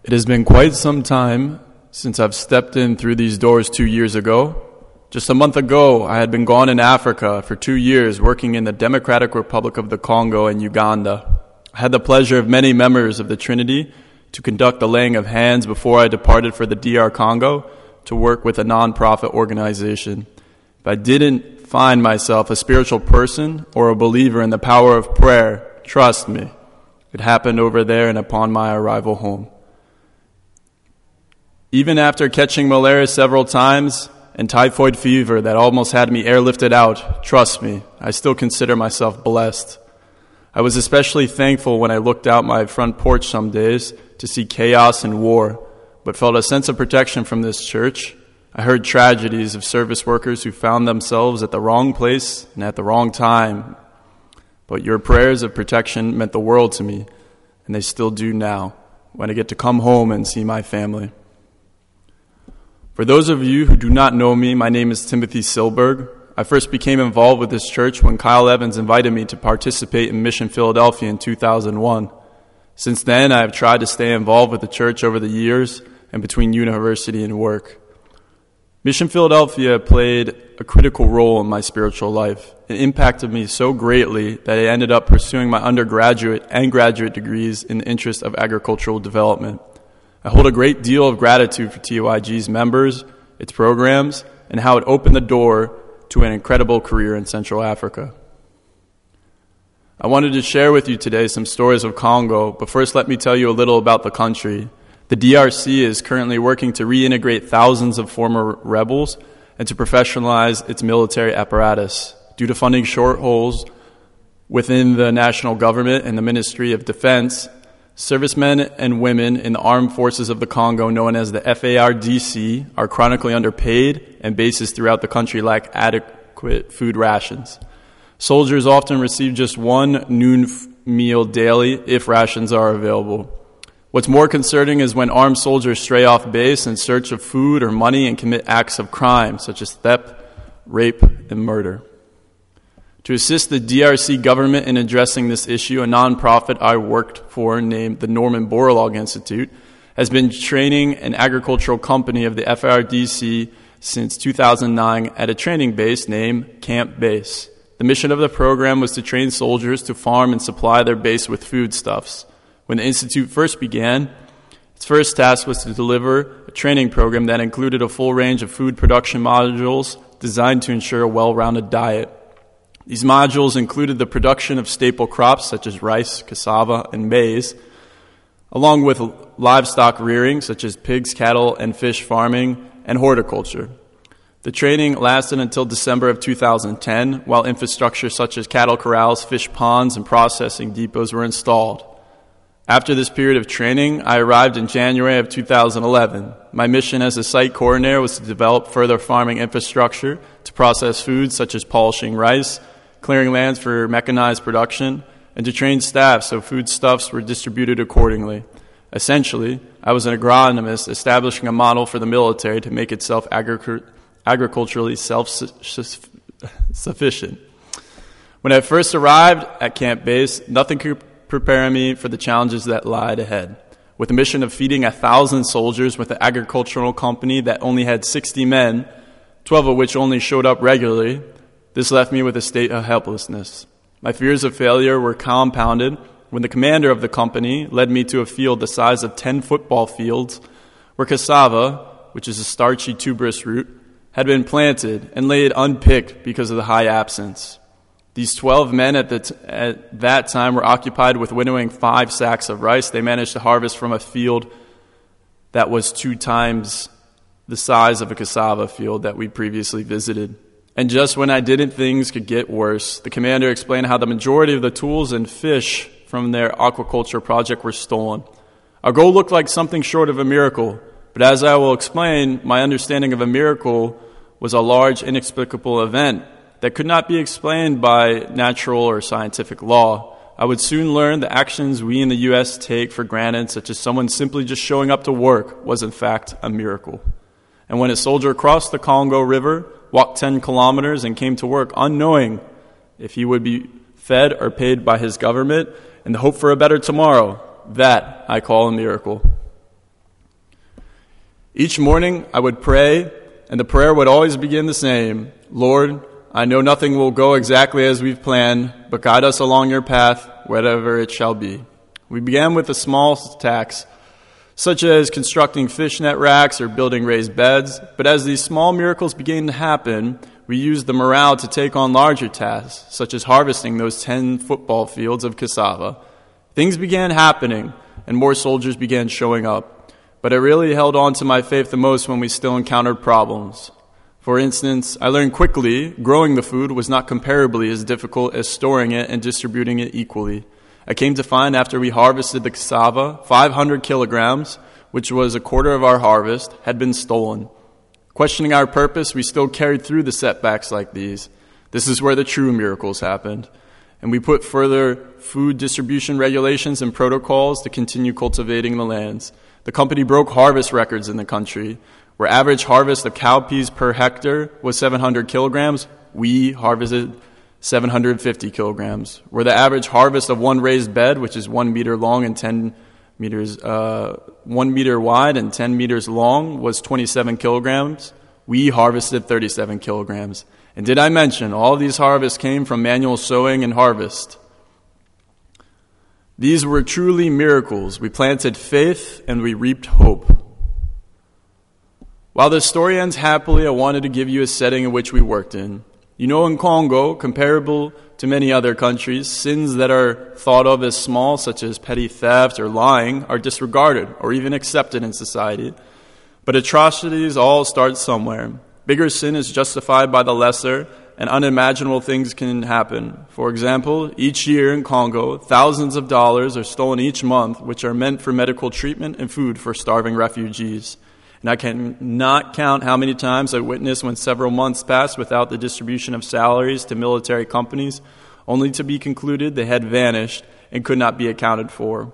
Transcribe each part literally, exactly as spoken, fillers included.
It has been quite some time since I've stepped in through these doors two years ago. Just a month ago, I had been gone in Africa for two years working in the Democratic Republic of the Congo and Uganda. I had the pleasure of many members of the Trinity to conduct the laying of hands before I departed for the D R Congo to work with a non-profit organization. If I didn't find myself a spiritual person or a believer in the power of prayer, trust me, it happened over there and upon my arrival home. Even after catching malaria several times and typhoid fever that almost had me airlifted out, trust me, I still consider myself blessed. I was especially thankful when I looked out my front porch some days to see chaos and war, but felt a sense of protection from this church. I heard tragedies of service workers who found themselves at the wrong place and at the wrong time. But your prayers of protection meant the world to me, and they still do now, when I get to come home and see my family. For those of you who do not know me, my name is Timothy Silberg. I first became involved with this church when Kyle Evans invited me to participate in Mission Philadelphia in two thousand one. Since then, I have tried to stay involved with the church over the years and between university and work. Mission Philadelphia played a critical role in my spiritual life. It impacted me so greatly that I ended up pursuing my undergraduate and graduate degrees in the interest of agricultural development. I hold a great deal of gratitude for T O I G's members, its programs, and how it opened the door to an incredible career in Central Africa. I wanted to share with you today some stories of Congo, but first let me tell you a little about the country. The D R C is currently working to reintegrate thousands of former rebels and to professionalize its military apparatus. Due to funding shortfalls within the national government and the Ministry of Defense, servicemen and women in the armed forces of the Congo, known as the F A R D C, are chronically underpaid, and bases throughout the country lack adequate food rations. Soldiers often receive just one noon f- meal daily if rations are available. What's more concerning is when armed soldiers stray off base in search of food or money and commit acts of crime, such as theft, rape, and murder. To assist the D R C government in addressing this issue, a nonprofit I worked for named the Norman Borlaug Institute has been training an agricultural company of the F A R D C since two thousand nine at a training base named Camp Base. The mission of the program was to train soldiers to farm and supply their base with foodstuffs. When the institute first began, its first task was to deliver a training program that included a full range of food production modules designed to ensure a well-rounded diet. These modules included the production of staple crops such as rice, cassava, and maize, along with livestock rearing such as pigs, cattle, and fish farming, and horticulture. The training lasted until December of two thousand ten, while infrastructure such as cattle corrals, fish ponds, and processing depots were installed. After this period of training, I arrived in January of two thousand eleven. My mission as a site coordinator was to develop further farming infrastructure to process foods such as polishing rice, clearing lands for mechanized production, and to train staff so foodstuffs were distributed accordingly. Essentially, I was an agronomist establishing a model for the military to make itself agric- agriculturally self-sufficient. When I first arrived at Camp Base, nothing could prepare me for the challenges that lied ahead. With a mission of feeding a thousand soldiers with an agricultural company that only had sixty men, twelve of which only showed up regularly, this left me with a state of helplessness. My fears of failure were compounded when the commander of the company led me to a field the size of ten football fields where cassava, which is a starchy tuberous root, had been planted and laid unpicked because of the high absence. These twelve men at, the t- at that time were occupied with winnowing five sacks of rice they managed to harvest from a field that was two times the size of a cassava field that we previously visited. And just when I didn't think things could get worse, the commander explained how the majority of the tools and fish from their aquaculture project were stolen. Our goal looked like something short of a miracle, but as I will explain, my understanding of a miracle was a large, inexplicable event that could not be explained by natural or scientific law. I would soon learn the actions we in the U S take for granted, such as someone simply just showing up to work, was in fact a miracle. And when a soldier crossed the Congo River, walked ten kilometers, and came to work unknowing if he would be fed or paid by his government in the hope for a better tomorrow, that I call a miracle. Each morning I would pray, and the prayer would always begin the same. Lord, I know nothing will go exactly as we've planned, but guide us along your path, whatever it shall be. We began with a small task, such as constructing fishnet racks or building raised beds, but as these small miracles began to happen, we used the morale to take on larger tasks, such as harvesting those ten football fields of cassava. Things began happening, and more soldiers began showing up. But I really held on to my faith the most when we still encountered problems. For instance, I learned quickly growing the food was not comparably as difficult as storing it and distributing it equally. I came to find after we harvested the cassava, five hundred kilograms, which was a quarter of our harvest, had been stolen. Questioning our purpose, we still carried through the setbacks like these. This is where the true miracles happened. And we put further food distribution regulations and protocols to continue cultivating the lands. The company broke harvest records in the country. Where average harvest of cowpeas per hectare was seven hundred kilograms, we harvested seven hundred fifty kilograms. Where the average harvest of one raised bed, which is one meter long and ten meters, uh, one meter wide and ten meters long, was twenty-seven kilograms, we harvested thirty-seven kilograms. And did I mention all of these harvests came from manual sowing and harvest? These were truly miracles. We planted faith and we reaped hope. While the story ends happily, I wanted to give you a setting in which we worked in. You know, in Congo, comparable to many other countries, sins that are thought of as small, such as petty theft or lying, are disregarded or even accepted in society. But atrocities all start somewhere. Bigger sin is justified by the lesser, and unimaginable things can happen. For example, each year in Congo, thousands of dollars are stolen each month, which are meant for medical treatment and food for starving refugees. And I cannot count how many times I witnessed when several months passed without the distribution of salaries to military companies, only to be concluded they had vanished and could not be accounted for.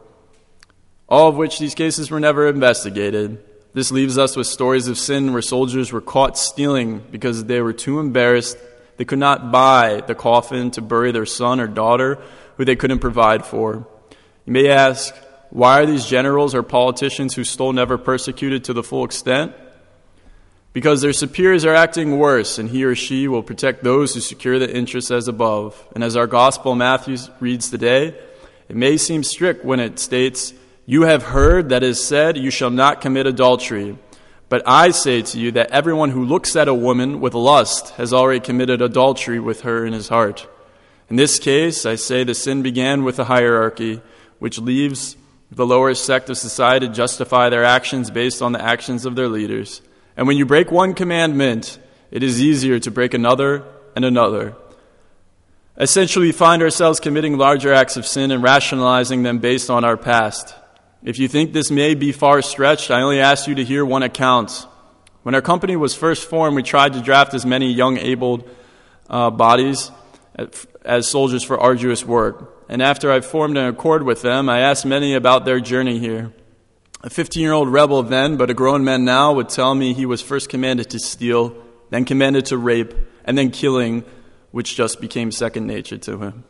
All of which these cases were never investigated. This leaves us with stories of sin where soldiers were caught stealing because they were too embarrassed. They could not buy the coffin to bury their son or daughter who they couldn't provide for. You may ask, why are these generals or politicians who stole never persecuted to the full extent? Because their superiors are acting worse, and he or she will protect those who secure the interests as above. And as our gospel Matthew reads today, it may seem strict when it states, "You have heard that it is said, you shall not commit adultery. But I say to you that everyone who looks at a woman with lust has already committed adultery with her in his heart." In this case, I say the sin began with a hierarchy, which leaves the lower sect of society to justify their actions based on the actions of their leaders. And when you break one commandment, it is easier to break another and another. Essentially, we find ourselves committing larger acts of sin and rationalizing them based on our past. If you think this may be far stretched, I only ask you to hear one account. When our company was first formed, we tried to draft as many young, able uh, bodies as soldiers for arduous work. And after I formed an accord with them, I asked many about their journey here. A fifteen-year-old rebel then, but a grown man now, would tell me he was first commanded to steal, then commanded to rape, and then killing, which just became second nature to him.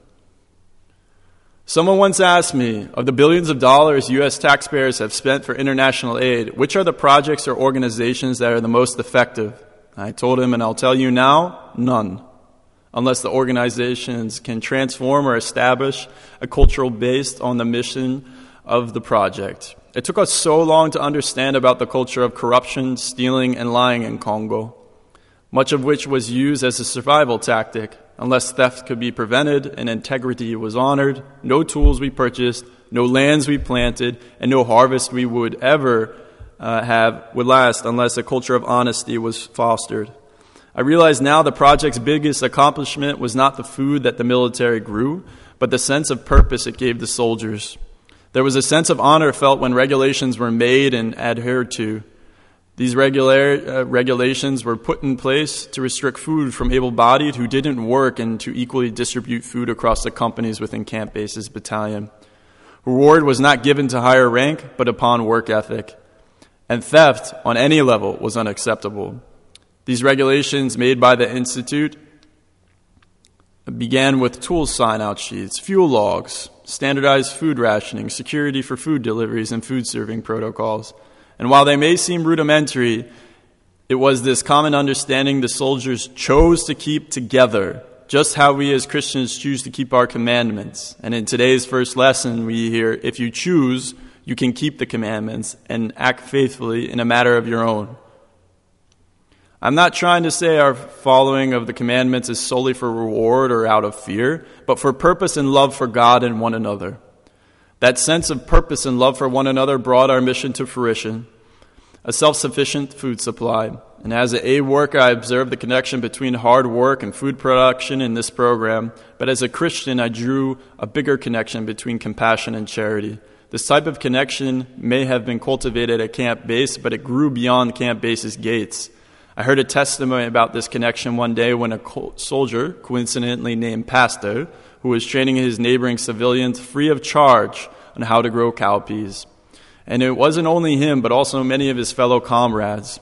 Someone once asked me, of the billions of dollars U S taxpayers have spent for international aid, which are the projects or organizations that are the most effective? I told him, and I'll tell you now, none. Unless the organizations can transform or establish a cultural based on the mission of the project. It took us so long to understand about the culture of corruption, stealing, and lying in Congo, much of which was used as a survival tactic. Unless theft could be prevented and integrity was honored, no tools we purchased, no lands we planted, and no harvest we would ever uh, have would last unless a culture of honesty was fostered. I realize now the project's biggest accomplishment was not the food that the military grew, but the sense of purpose it gave the soldiers. There was a sense of honor felt when regulations were made and adhered to. These regular, uh, regulations were put in place to restrict food from able-bodied who didn't work and to equally distribute food across the companies within Camp Bases Battalion. Reward was not given to higher rank, but upon work ethic. And theft on any level was unacceptable. These regulations made by the Institute began with tool sign-out sheets, fuel logs, standardized food rationing, security for food deliveries, and food serving protocols. And while they may seem rudimentary, it was this common understanding the soldiers chose to keep together, just how we as Christians choose to keep our commandments. And in today's first lesson, we hear, if you choose, you can keep the commandments and act faithfully in a matter of your own. I'm not trying to say our following of the commandments is solely for reward or out of fear, but for purpose and love for God and one another. That sense of purpose and love for one another brought our mission to fruition, a self-sufficient food supply. And as an aide worker, I observed the connection between hard work and food production in this program. But as a Christian, I drew a bigger connection between compassion and charity. This type of connection may have been cultivated at Camp Base, but it grew beyond Camp Base's gates. I heard a testimony about this connection one day when a soldier, coincidentally named Pastor, who was training his neighboring civilians free of charge on how to grow cowpeas. And it wasn't only him, but also many of his fellow comrades.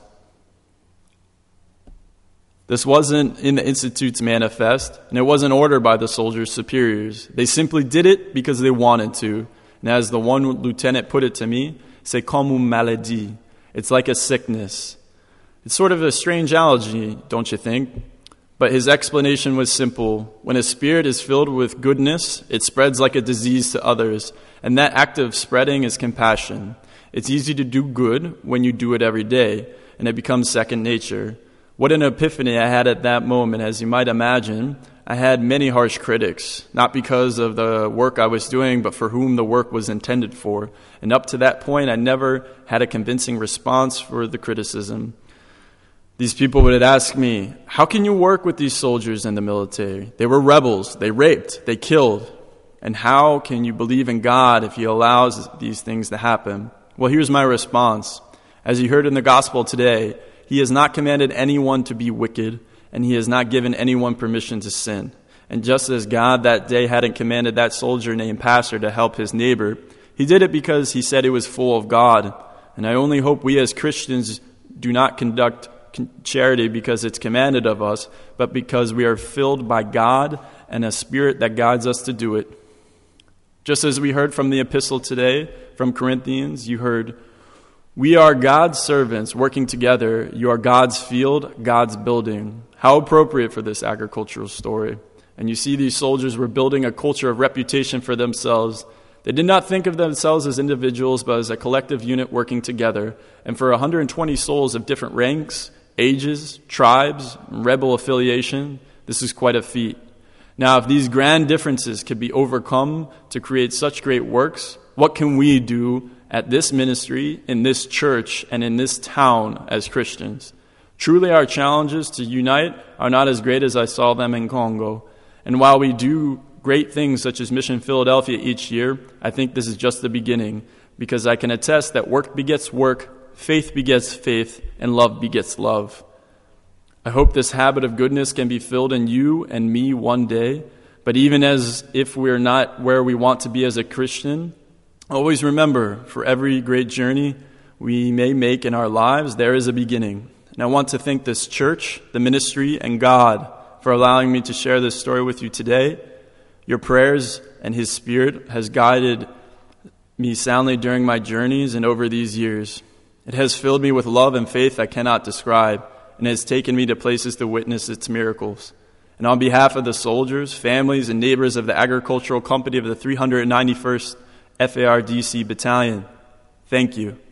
This wasn't in the Institute's manifest, and it wasn't ordered by the soldiers' superiors. They simply did it because they wanted to. And as the one lieutenant put it to me, c'est comme une maladie. It's like a sickness. It's sort of a strange analogy, don't you think? But his explanation was simple. When a spirit is filled with goodness, it spreads like a disease to others. And that act of spreading is compassion. It's easy to do good when you do it every day, and it becomes second nature. What an epiphany I had at that moment. As you might imagine, I had many harsh critics, not because of the work I was doing, but for whom the work was intended for. And up to that point, I never had a convincing response for the criticism. These people would ask me, how can you work with these soldiers in the military? They were rebels, they raped, they killed. And how can you believe in God if He allows these things to happen? Well, here's my response. As you heard in the gospel today, He has not commanded anyone to be wicked, and He has not given anyone permission to sin. And just as God that day hadn't commanded that soldier named Pastor to help his neighbor, He did it because He said it was full of God. And I only hope we as Christians do not conduct charity because it's commanded of us, but because we are filled by God and a Spirit that guides us to do it. Just as we heard from the epistle today, from Corinthians, you heard, we are God's servants working together. You are God's field, God's building. How appropriate for this agricultural story. And you see these soldiers were building a culture of reputation for themselves. They did not think of themselves as individuals, but as a collective unit working together. And for one hundred twenty souls of different ranks, ages, tribes, rebel affiliation, this is quite a feat. Now, if these grand differences could be overcome to create such great works, what can we do at this ministry, in this church, and in this town as Christians? Truly, our challenges to unite are not as great as I saw them in Congo. And while we do great things such as Mission Philadelphia each year, I think this is just the beginning, because I can attest that work begets work, faith begets faith, and love begets love. I hope this habit of goodness can be filled in you and me one day, but even as if we're not where we want to be as a Christian, always remember, for every great journey we may make in our lives, there is a beginning. And I want to thank this church, the ministry, and God for allowing me to share this story with you today. Your prayers and His Spirit has guided me soundly during my journeys and over these years. It has filled me with love and faith I cannot describe, and has taken me to places to witness its miracles. And on behalf of the soldiers, families, and neighbors of the agricultural company of the three hundred ninety-first F A R D C Battalion, thank you.